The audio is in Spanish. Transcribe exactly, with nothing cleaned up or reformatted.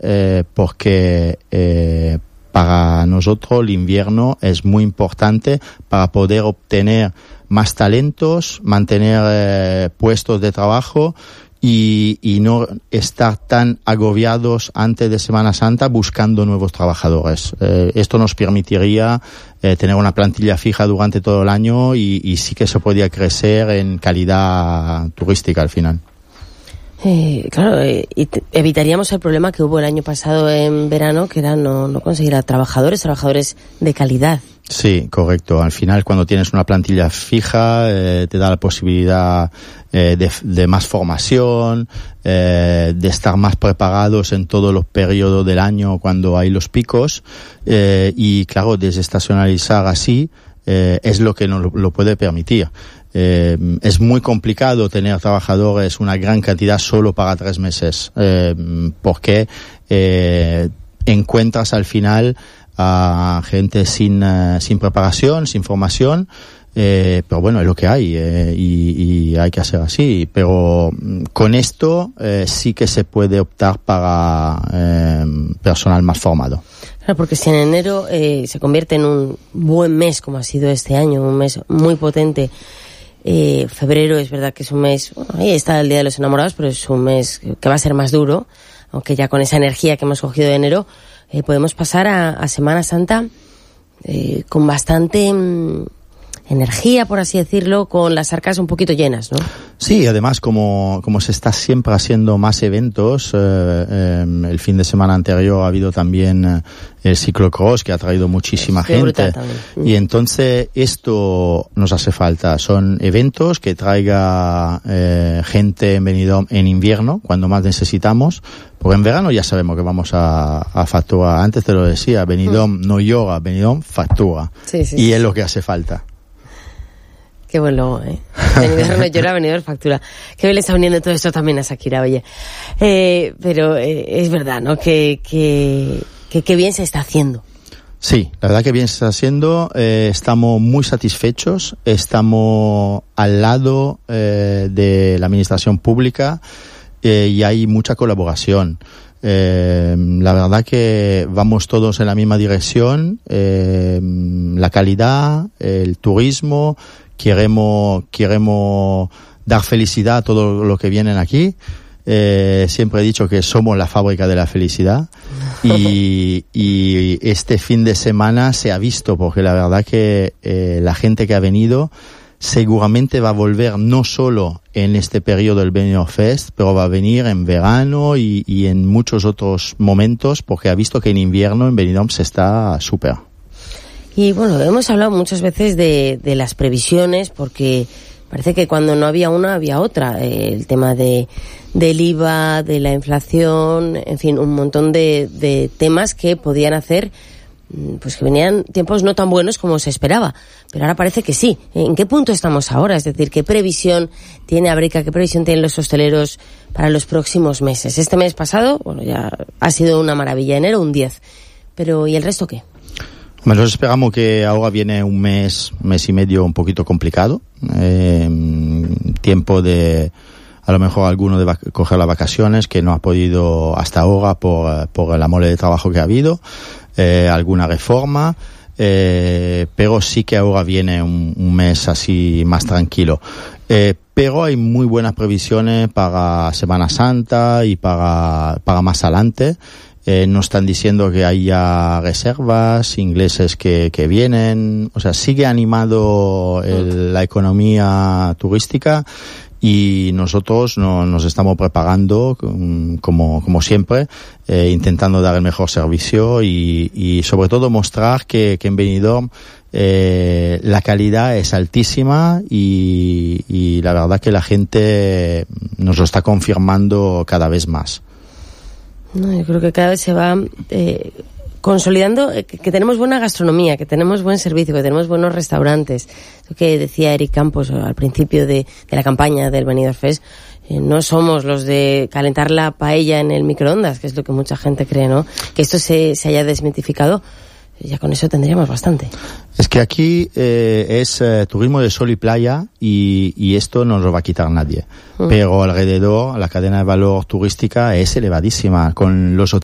eh, porque eh, para nosotros el invierno es muy importante para poder obtener más talentos, mantener eh, puestos de trabajo y, y no estar tan agobiados antes de Semana Santa buscando nuevos trabajadores. Eh, esto nos permitiría eh, tener una plantilla fija durante todo el año y, y sí que se podría crecer en calidad turística al final. Eh, claro, eh, y te, evitaríamos el problema que hubo el año pasado en verano, que era no, no conseguir a trabajadores, trabajadores de calidad. Sí, correcto. Al final, cuando tienes una plantilla fija, eh, te da la posibilidad eh, de, de más formación, eh, de estar más preparados en todos los periodos del año cuando hay los picos, eh, y claro, desestacionalizar así eh, es lo que nos lo, lo puede permitir. Eh, es muy complicado tener trabajadores una gran cantidad solo para tres meses, eh, porque eh, encuentras al final a gente sin uh, sin preparación, sin formación, eh, pero bueno, es lo que hay, eh, y, y hay que hacer así. Pero con esto eh, sí que se puede optar para eh, personal más formado. Claro, porque si en enero eh, se convierte en un buen mes, como ha sido este año, un mes muy potente. Eh, febrero es verdad que es un mes, bueno, ahí está el Día de los Enamorados, pero es un mes que va a ser más duro, aunque ya con esa energía que hemos cogido de enero, eh, podemos pasar a, a Semana Santa eh, con bastante mmm, energía, por así decirlo, con las arcas un poquito llenas, ¿no? Sí, además como, como se está siempre haciendo más eventos, eh, eh, el fin de semana anterior ha habido también eh, el ciclocross que ha traído muchísima sí, gente, y entonces esto nos hace falta. Son eventos que traiga eh, gente en Benidorm en invierno, cuando más necesitamos, porque en verano ya sabemos que vamos a, a facturar. Antes te lo decía, Benidorm mm. no llora, Benidorm factura, sí, sí, y sí. es lo que hace falta. Qué buen logo, ¿eh? Benidorm no llora, Benidorm factura. Qué bien le está uniendo todo esto también a Shakira, oye. Eh, pero eh, es verdad, ¿no? Que, que, que, que bien se está haciendo. Sí, la verdad que bien se está haciendo. Eh, estamos muy satisfechos. Estamos al lado eh, de la administración pública eh, y hay mucha colaboración. Eh, la verdad que vamos todos en la misma dirección. Eh, la calidad, el turismo. Queremos, queremos dar felicidad a todo lo que vienen aquí. Eh, siempre he dicho que somos la fábrica de la felicidad y, y este fin de semana se ha visto, porque la verdad que eh, la gente que ha venido seguramente va a volver no solo en este periodo del Benidorm Fest, pero va a venir en verano y, y en muchos otros momentos, porque ha visto que en invierno en Benidorm se está súper. Y bueno, hemos hablado muchas veces de, de las previsiones, porque parece que cuando no había una había otra. Eh, el tema de del I V A, de la inflación, en fin, un montón de, de temas que podían hacer pues que venían tiempos no tan buenos como se esperaba. Pero ahora parece que sí. ¿En qué punto estamos ahora? Es decir, ¿qué previsión tiene Abrica, qué previsión tienen los hosteleros para los próximos meses? Este mes pasado, bueno, ya ha sido una maravilla. Enero un diez. Pero ¿y el resto qué? Nosotros esperamos que ahora viene un mes, mes y medio un poquito complicado. Eh, tiempo de, a lo mejor alguno de vac- coger las vacaciones que no ha podido hasta ahora por, por la mole de trabajo que ha habido. Eh, alguna reforma. Eh, pero sí que ahora viene un, un mes así más tranquilo. Eh, pero hay muy buenas previsiones para Semana Santa y para, para más adelante. Eh, nos están diciendo que haya reservas, ingleses que, que vienen, o sea, sigue animado el, la economía turística y nosotros no, nos estamos preparando como, como siempre, eh, intentando dar el mejor servicio y, y sobre todo mostrar que, que en Benidorm eh, la calidad es altísima y, y la verdad que la gente nos lo está confirmando cada vez más. No, yo creo que cada vez se va eh, consolidando eh, que, que tenemos buena gastronomía, que tenemos buen servicio, que tenemos buenos restaurantes. Lo que decía Eric Campos al principio de, de la campaña del Benidorm Fest, eh, no somos los de calentar la paella en el microondas, que es lo que mucha gente cree, ¿no? Que esto se, se haya desmitificado, ya con eso tendríamos bastante. Es que aquí eh, es eh, turismo de sol y playa y, y esto no lo va a quitar nadie. Mm. Pero alrededor la cadena de valor turística es elevadísima. Con los